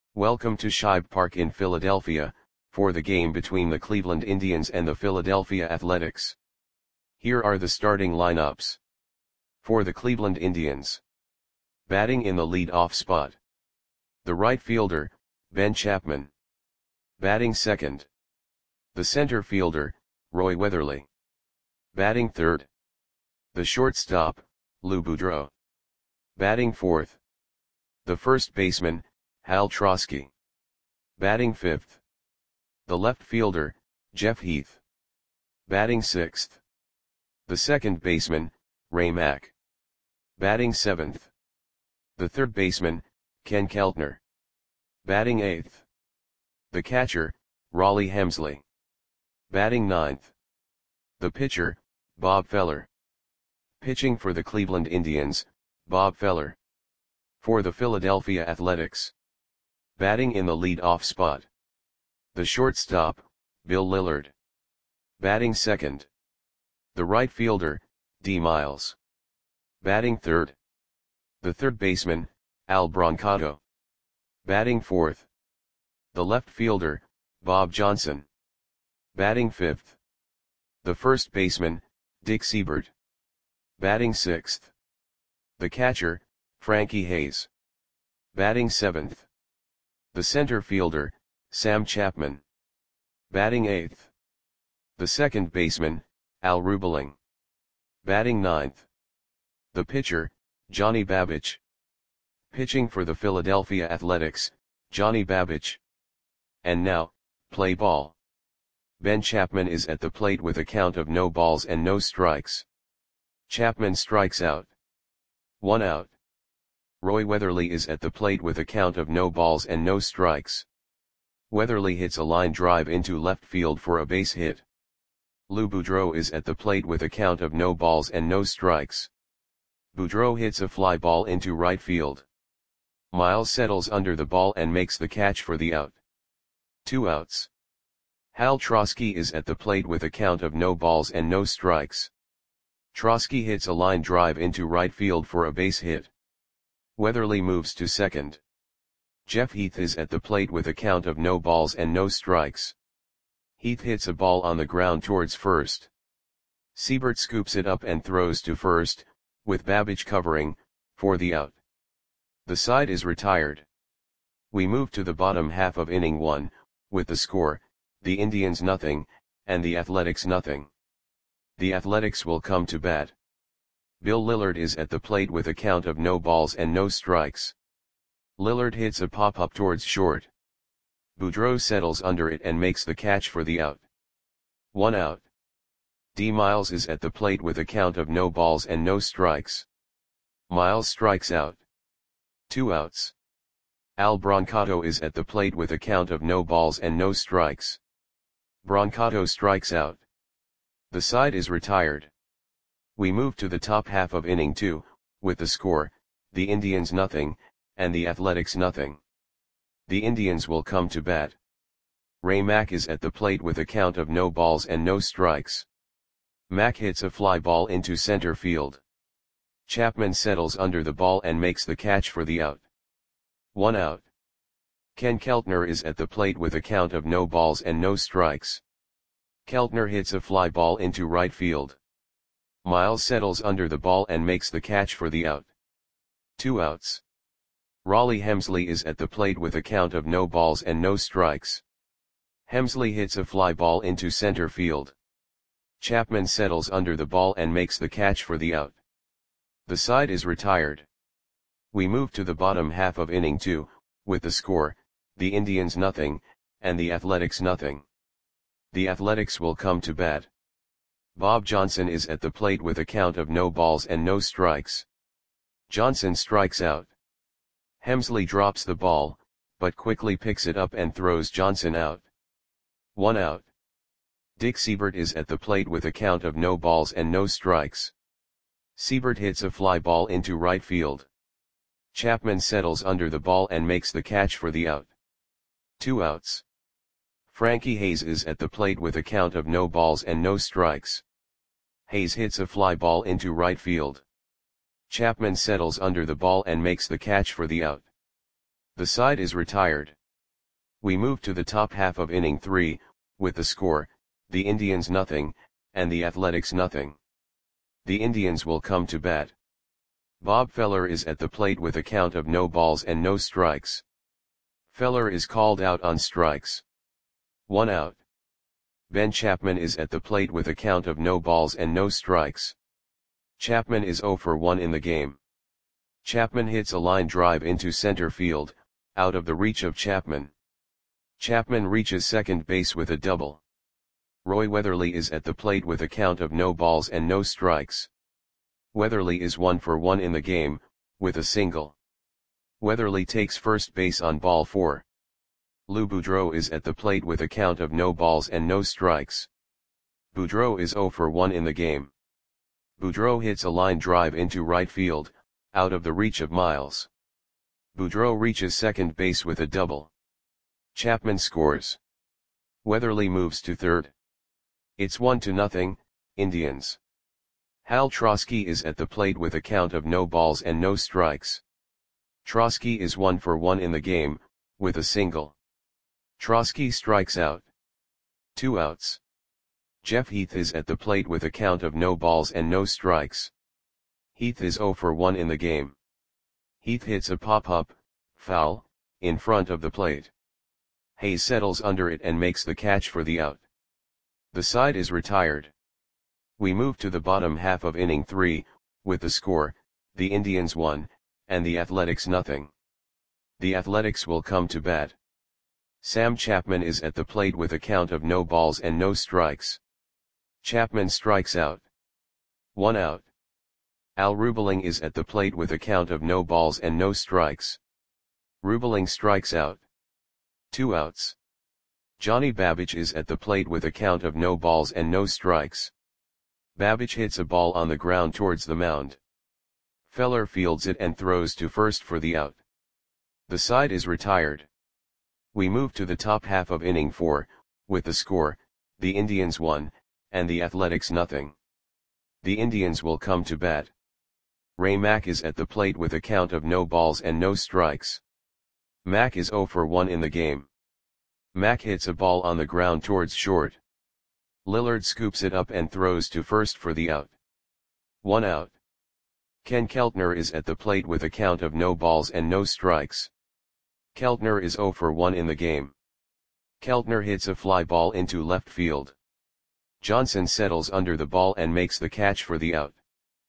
Welcome to Shibe Park in Philadelphia, for the game between the Cleveland Indians and the Philadelphia Athletics. Here are the starting lineups. For the Cleveland Indians. Batting in the lead-off spot. The right fielder, Ben Chapman. Batting second. The center fielder, Roy Weatherly. Batting third. The shortstop, Lou Boudreau. Batting fourth. The first baseman, Hal Trosky. Batting fifth. The left fielder, Jeff Heath. Batting sixth. The second baseman, Ray Mack. Batting seventh. The third baseman, Ken Keltner. Batting eighth. The catcher, Rollie Hemsley. Batting ninth. The pitcher, Bob Feller. Pitching for the Cleveland Indians, Bob Feller. For the Philadelphia Athletics. Batting in the lead-off spot. The shortstop, Bill Lillard. Batting second. The right fielder, D. Miles. Batting third. The third baseman, Al Brancato. Batting fourth. The left fielder, Bob Johnson. Batting fifth. The first baseman, Dick Seibert. Batting sixth. The catcher, Frankie Hayes. Batting seventh. The center fielder, Sam Chapman. Batting eighth. The second baseman, Al Rubeling. Batting ninth. The pitcher, Johnny Babich. Pitching for the Philadelphia Athletics, Johnny Babich. And now, play ball. Ben Chapman is at the plate with a count of no balls and no strikes. Chapman strikes out. 1 out. Roy Weatherly is at the plate with a count of no balls and no strikes. Weatherly hits a line drive into left field for a base hit. Lou Boudreau is at the plate with a count of no balls and no strikes. Boudreau hits a fly ball into right field. Miles settles under the ball and makes the catch for the out. 2 outs. Hal Trosky is at the plate with a count of no balls and no strikes. Trosky hits a line drive into right field for a base hit. Weatherly moves to second. Jeff Heath is at the plate with a count of no balls and no strikes. Heath hits a ball on the ground towards first. Seibert scoops it up and throws to first, with Babich covering, for the out. The side is retired. We move to the bottom half of inning 1, with the score, the Indians nothing, and the Athletics nothing. The Athletics will come to bat. Bill Lillard is at the plate with a count of no balls and no strikes. Lillard hits a pop-up towards short. Boudreau settles under it and makes the catch for the out. 1 out. D. Miles is at the plate with a count of no balls and no strikes. Miles strikes out. 2 outs. Al Brancato is at the plate with a count of no balls and no strikes. Brancato strikes out. The side is retired. We move to the top half of inning 2, with the score, the Indians nothing, and the Athletics nothing. The Indians will come to bat. Ray Mack is at the plate with a count of no balls and no strikes. Mack hits a fly ball into center field. Chapman settles under the ball and makes the catch for the out. 1 out. Ken Keltner is at the plate with a count of no balls and no strikes. Keltner hits a fly ball into right field. Miles settles under the ball and makes the catch for the out. 2 outs. Rollie Hemsley is at the plate with a count of no balls and no strikes. Hemsley hits a fly ball into center field. Chapman settles under the ball and makes the catch for the out. The side is retired. We move to the bottom half of inning 2, with the score, the Indians nothing, and the Athletics nothing. The Athletics will come to bat. Bob Johnson is at the plate with a count of no balls and no strikes. Johnson strikes out. Hemsley drops the ball, but quickly picks it up and throws Johnson out. 1 out. Dick Seibert is at the plate with a count of no balls and no strikes. Seibert hits a fly ball into right field. Chapman settles under the ball and makes the catch for the out. 2 outs. Frankie Hayes is at the plate with a count of no balls and no strikes. Hayes hits a fly ball into right field. Chapman settles under the ball and makes the catch for the out. The side is retired. We move to the top half of inning 3, with the score, the Indians nothing, and the Athletics nothing. The Indians will come to bat. Bob Feller is at the plate with a count of no balls and no strikes. Feller is called out on strikes. 1 out. Ben Chapman is at the plate with a count of no balls and no strikes. Chapman is 0 for 1 in the game. Chapman hits a line drive into center field, out of the reach of Chapman. Chapman reaches second base with a double. Roy Weatherly is at the plate with a count of no balls and no strikes. Weatherly is 1 for 1 in the game, with a single. Weatherly takes first base on ball 4. Lou Boudreau is at the plate with a count of no balls and no strikes. Boudreau is 0 for 1 in the game. Boudreau hits a line drive into right field, out of the reach of Miles. Boudreau reaches second base with a double. Chapman scores. Weatherly moves to third. It's 1-0, Indians. Hal Trosky is at the plate with a count of no balls and no strikes. Trosky is 1 for 1 in the game, with a single. Trosky strikes out. 2 outs. Jeff Heath is at the plate with a count of no balls and no strikes. Heath is 0 for 1 in the game. Heath hits a pop-up, foul, in front of the plate. Hayes settles under it and makes the catch for the out. The side is retired. We move to the bottom half of inning 3, with the score, the Indians 1, and the Athletics nothing. The Athletics will come to bat. Sam Chapman is at the plate with a count of no balls and no strikes. Chapman strikes out. 1 out. Al Rubeling is at the plate with a count of no balls and no strikes. Rubeling strikes out. 2 outs. Johnny Babbage is at the plate with a count of no balls and no strikes. Babbage hits a ball on the ground towards the mound. Feller fields it and throws to first for the out. The side is retired. We move to the top half of inning 4, with the score, the Indians 1, and the Athletics nothing. The Indians will come to bat. Ray Mack is at the plate with a count of no balls and no strikes. Mack is 0 for 1 in the game. Mack hits a ball on the ground towards short. Lillard scoops it up and throws to first for the out. 1 out. Ken Keltner is at the plate with a count of no balls and no strikes. Keltner is 0 for 1 in the game. Keltner hits a fly ball into left field. Johnson settles under the ball and makes the catch for the out.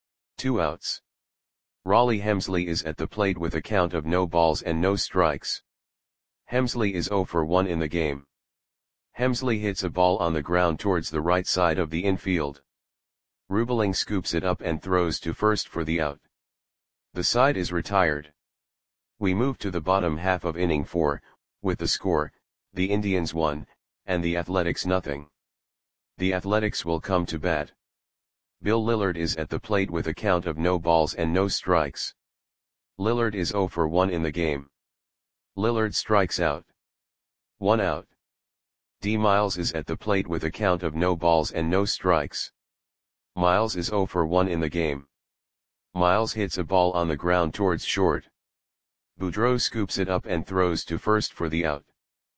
2 outs. Raleigh Hemsley is at the plate with a count of no balls and no strikes. Hemsley is 0 for 1 in the game. Hemsley hits a ball on the ground towards the right side of the infield. Rubeling scoops it up and throws to first for the out. The side is retired. We move to the bottom half of inning 4, with the score, the Indians 1, and the Athletics nothing. The Athletics will come to bat. Bill Lillard is at the plate with a count of no balls and no strikes. Lillard is 0 for 1 in the game. Lillard strikes out. 1 out. D. Miles is at the plate with a count of no balls and no strikes. Miles is 0 for 1 in the game. Miles hits a ball on the ground towards short. Boudreau scoops it up and throws to first for the out.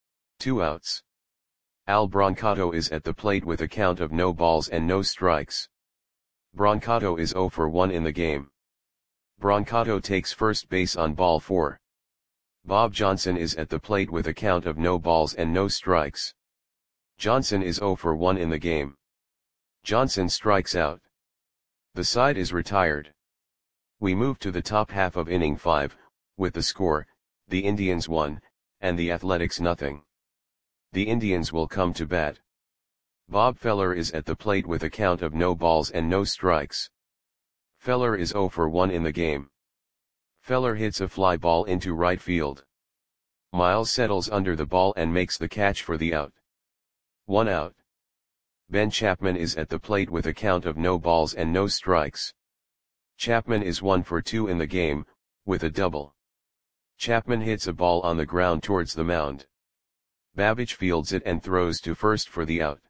2 outs. Al Brancato is at the plate with a count of no balls and no strikes. Brancato is 0 for 1 in the game. Brancato takes first base on ball 4. Bob Johnson is at the plate with a count of no balls and no strikes. Johnson is 0 for 1 in the game. Johnson strikes out. The side is retired. We move to the top half of inning 5, with the score, the Indians 1, and the Athletics nothing. The Indians will come to bat. Bob Feller is at the plate with a count of no balls and no strikes. Feller is 0 for 1 in the game. Feller hits a fly ball into right field. Miles settles under the ball and makes the catch for the out. 1 out. Ben Chapman is at the plate with a count of no balls and no strikes. Chapman is 1 for 2 in the game, with a double. Chapman hits a ball on the ground towards the mound. Babbage fields it and throws to first for the out.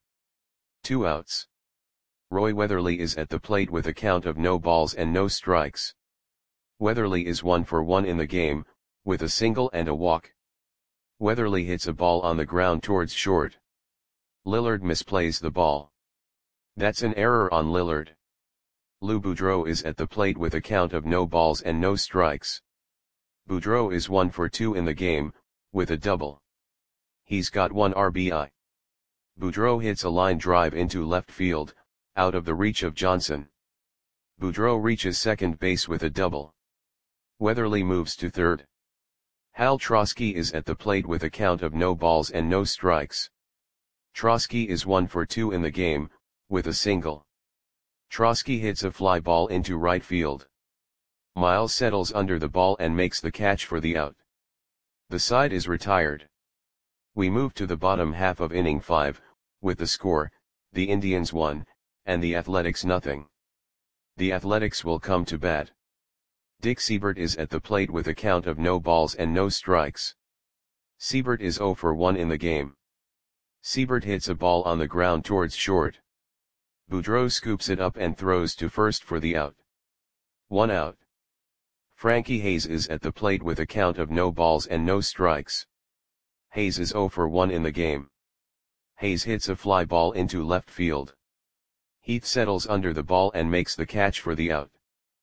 2 outs. Roy Weatherly is at the plate with a count of no balls and no strikes. Weatherly is 1 for 1 in the game, with a single and a walk. Weatherly hits a ball on the ground towards short. Lillard misplays the ball. That's an error on Lillard. Lou Boudreau is at the plate with a count of no balls and no strikes. Boudreau is 1 for 2 in the game, with a double. He's got 1 RBI. Boudreau hits a line drive into left field, out of the reach of Johnson. Boudreau reaches second base with a double. Weatherly moves to third. Hal Trosky is at the plate with a count of no balls and no strikes. Trosky is 1 for 2 in the game, with a single. Trosky hits a fly ball into right field. Miles settles under the ball and makes the catch for the out. The side is retired. We move to the bottom half of inning 5, with the score, the Indians 1, and the Athletics nothing. The Athletics will come to bat. Dick Seibert is at the plate with a count of no balls and no strikes. Seibert is 0 for 1 in the game. Seibert hits a ball on the ground towards short. Boudreau scoops it up and throws to first for the out. 1 out. Frankie Hayes is at the plate with a count of no balls and no strikes. Hayes is 0 for 1 in the game. Hayes hits a fly ball into left field. Heath settles under the ball and makes the catch for the out.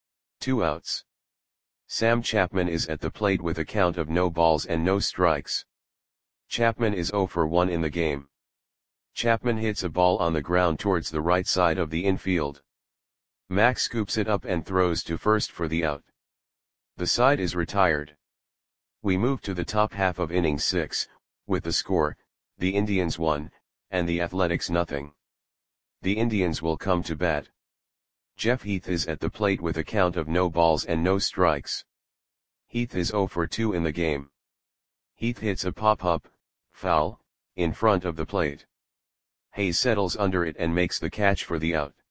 2 outs. Sam Chapman is at the plate with a count of no balls and no strikes. Chapman is 0 for 1 in the game. Chapman hits a ball on the ground towards the right side of the infield. Max scoops it up and throws to first for the out. The side is retired. We move to the top half of inning 6, with the score, the Indians 1, and the Athletics nothing. The Indians will come to bat. Jeff Heath is at the plate with a count of no balls and no strikes. Heath is 0 for 2 in the game. Heath hits a pop-up, foul, in front of the plate. Hayes settles under it and makes the catch for the out.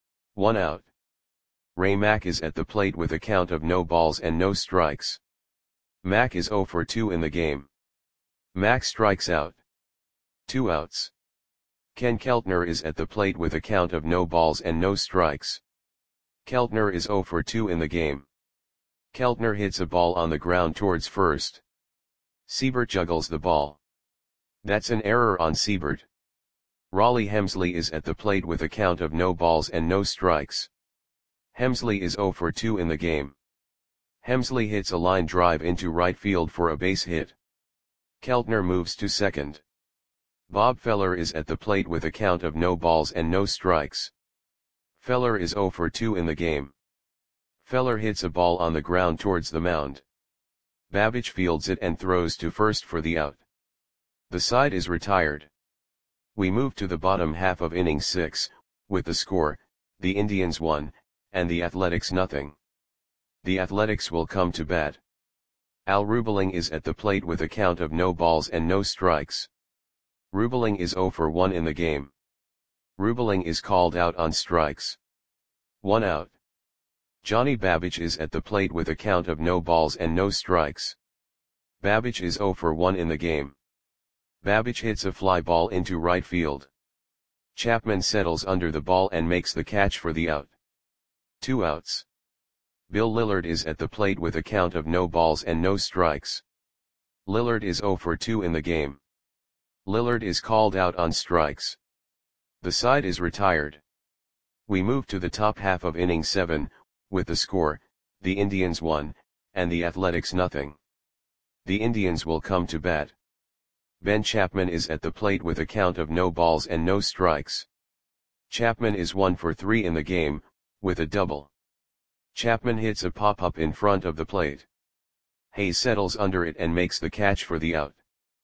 1 out. Ray Mack is at the plate with a count of no balls and no strikes. Mack is 0 for 2 in the game. Mack strikes out. 2 outs. Ken Keltner is at the plate with a count of no balls and no strikes. Keltner is 0 for 2 in the game. Keltner hits a ball on the ground towards first. Seibert juggles the ball. That's an error on Seibert. Raleigh Hemsley is at the plate with a count of no balls and no strikes. Hemsley is 0 for 2 in the game. Hemsley hits a line drive into right field for a base hit. Keltner moves to second. Bob Feller is at the plate with a count of no balls and no strikes. Feller is 0 for 2 in the game. Feller hits a ball on the ground towards the mound. Babbage fields it and throws to first for the out. The side is retired. We move to the bottom half of inning 6, with the score, the Indians 1, and the Athletics nothing. The Athletics will come to bat. Al Rubeling is at the plate with a count of no balls and no strikes. Rubeling is 0 for 1 in the game. Rubeling is called out on strikes. 1 out. Johnny Babbage is at the plate with a count of no balls and no strikes. Babbage is 0 for 1 in the game. Babbage hits a fly ball into right field. Chapman settles under the ball and makes the catch for the out. 2 outs. Bill Lillard is at the plate with a count of no balls and no strikes. Lillard is 0 for 2 in the game. Lillard is called out on strikes. The side is retired. We move to the top half of inning 7, with the score, the Indians 1, and the Athletics nothing. The Indians will come to bat. Ben Chapman is at the plate with a count of no balls and no strikes. Chapman is 1 for 3 in the game, with a double. Chapman hits a pop-up in front of the plate. Hayes settles under it and makes the catch for the out.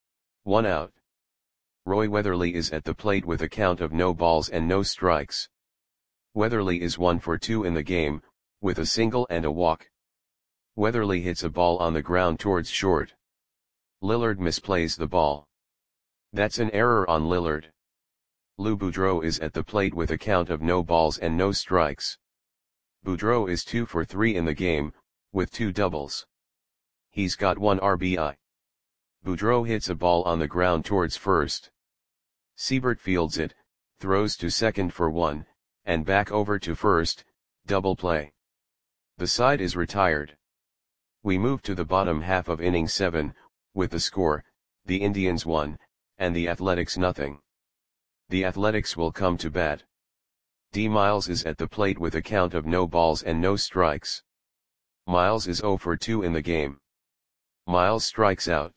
1 out. Roy Weatherly is at the plate with a count of no balls and no strikes. Weatherly is 1 for 2 in the game, with a single and a walk. Weatherly hits a ball on the ground towards short. Lillard misplays the ball. That's an error on Lillard. Lou Boudreau is at the plate with a count of no balls and no strikes. Boudreau is 2 for 3 in the game, with 2 doubles. He's got 1 RBI. Boudreau hits a ball on the ground towards first. Seibert fields it, throws to second for 1, and back over to first, double play. The side is retired. We move to the bottom half of inning 7, with the score, the Indians 1, and the Athletics nothing. The Athletics will come to bat. D. Miles is at the plate with a count of no balls and no strikes. Miles is 0 for 2 in the game. Miles strikes out.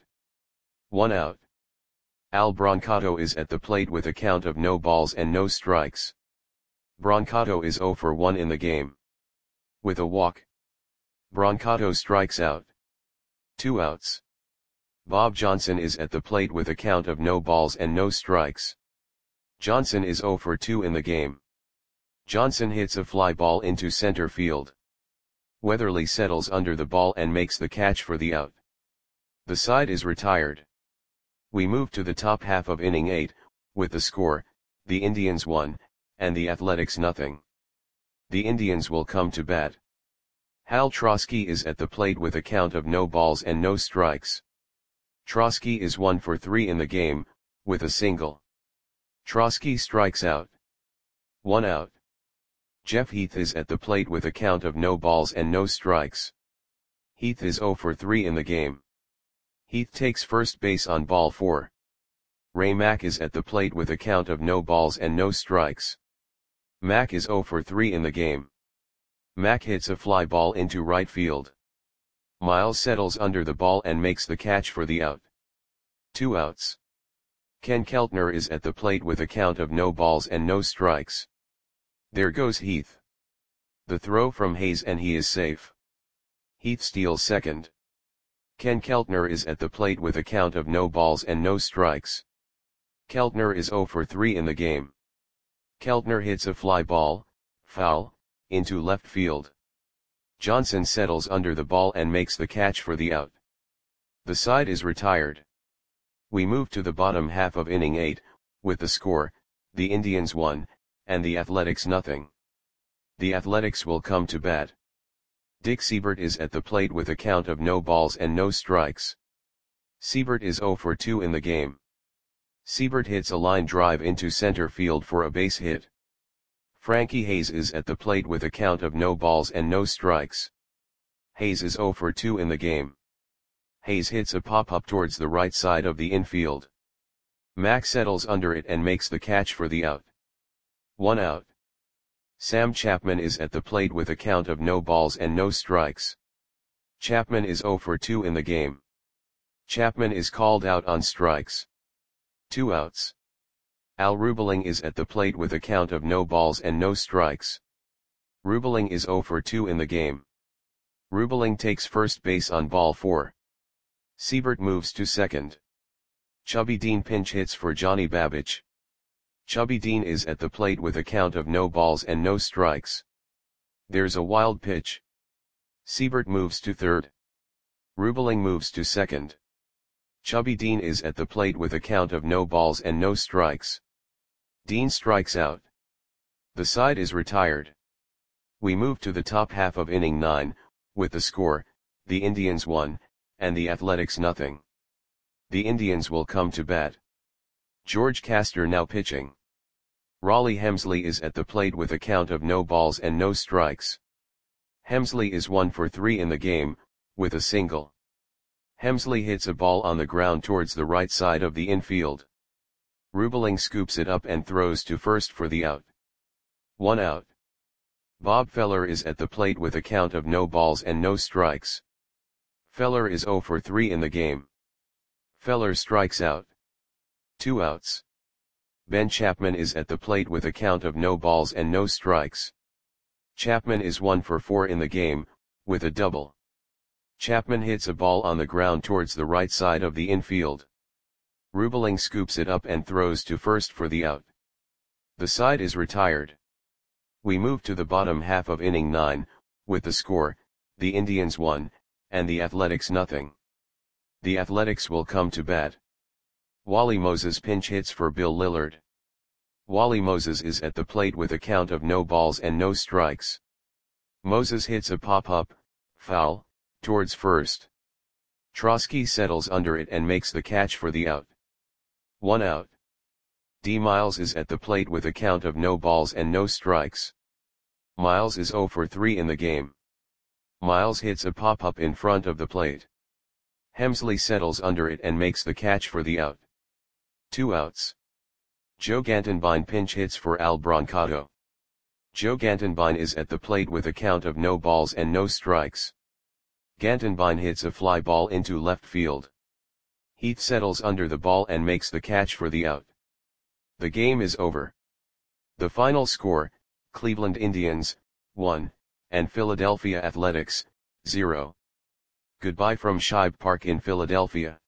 1 out. Al Brancato is at the plate with a count of no balls and no strikes. Brancato is 0 for 1 in the game. With a walk. Brancato strikes out. 2 outs. Bob Johnson is at the plate with a count of no balls and no strikes. Johnson is 0 for 2 in the game. Johnson hits a fly ball into center field. Weatherly settles under the ball and makes the catch for the out. The side is retired. We move to the top half of inning 8, with the score, the Indians 1, and the Athletics nothing. The Indians will come to bat. Hal Trosky is at the plate with a count of no balls and no strikes. Trosky is 1 for 3 in the game, with a single. Trosky strikes out. 1 out. Jeff Heath is at the plate with a count of no balls and no strikes. Heath is 0 for 3 in the game. Heath takes first base on ball 4. Ray Mack is at the plate with a count of no balls and no strikes. Mack is 0 for 3 in the game. Mack hits a fly ball into right field. Miles settles under the ball and makes the catch for the out. 2 outs. Ken Keltner is at the plate with a count of no balls and no strikes. There goes Heath. The throw from Hayes and he is safe. Heath steals second. Ken Keltner is at the plate with a count of no balls and no strikes. Keltner is 0 for 3 in the game. Keltner hits a fly ball, foul, into left field. Johnson settles under the ball and makes the catch for the out. The side is retired. We move to the bottom half of inning 8, with the score, the Indians 1, and the Athletics nothing. The Athletics will come to bat. Dick Siebert is at the plate with a count of no balls and no strikes. Siebert is 0 for 2 in the game. Siebert hits a line drive into center field for a base hit. Frankie Hayes is at the plate with a count of no balls and no strikes. Hayes is 0 for 2 in the game. Hayes hits a pop-up towards the right side of the infield. Mack settles under it and makes the catch for the out. 1 out. Sam Chapman is at the plate with a count of no balls and no strikes. Chapman is 0 for 2 in the game. Chapman is called out on strikes. 2 outs. Al Rubeling is at the plate with a count of no balls and no strikes. Rubeling is 0 for 2 in the game. Rubeling takes first base on ball 4. Siebert moves to second. Chubby Dean pinch hits for Johnny Babich. Chubby Dean is at the plate with a count of no balls and no strikes. There's a wild pitch. Siebert moves to third. Rubeling moves to second. Chubby Dean is at the plate with a count of no balls and no strikes. Dean strikes out. The side is retired. We move to the top half of inning 9, with the score, the Indians 1, and the Athletics nothing. The Indians will come to bat. George Castor now pitching. Raleigh Hemsley is at the plate with a count of no balls and no strikes. Hemsley is 1 for 3 in the game, with a single. Hemsley hits a ball on the ground towards the right side of the infield. Rubeling scoops it up and throws to first for the out. 1 out. Bob Feller is at the plate with a count of no balls and no strikes. Feller is 0 for 3 in the game. Feller strikes out. 2 outs. Ben Chapman is at the plate with a count of no balls and no strikes. Chapman is 1 for 4 in the game, with a double. Chapman hits a ball on the ground towards the right side of the infield. Rubeling scoops it up and throws to first for the out. The side is retired. We move to the bottom half of inning 9, with the score, the Indians 1, and the Athletics nothing. The Athletics will come to bat. Wally Moses pinch hits for Bill Lillard. Wally Moses is at the plate with a count of no balls and no strikes. Moses hits a pop-up, foul, towards first. Trosky settles under it and makes the catch for the out. 1 out. D. Miles is at the plate with a count of no balls and no strikes. Miles is 0 for 3 in the game. Miles hits a pop-up in front of the plate. Hemsley settles under it and makes the catch for the out. 2 outs. Joe Gantenbein pinch hits for Al Brancato. Joe Gantenbein is at the plate with a count of no balls and no strikes. Gantenbein hits a fly ball into left field. Heath settles under the ball and makes the catch for the out. The game is over. The final score, Cleveland Indians, 1, and Philadelphia Athletics, 0. Goodbye from Shibe Park in Philadelphia.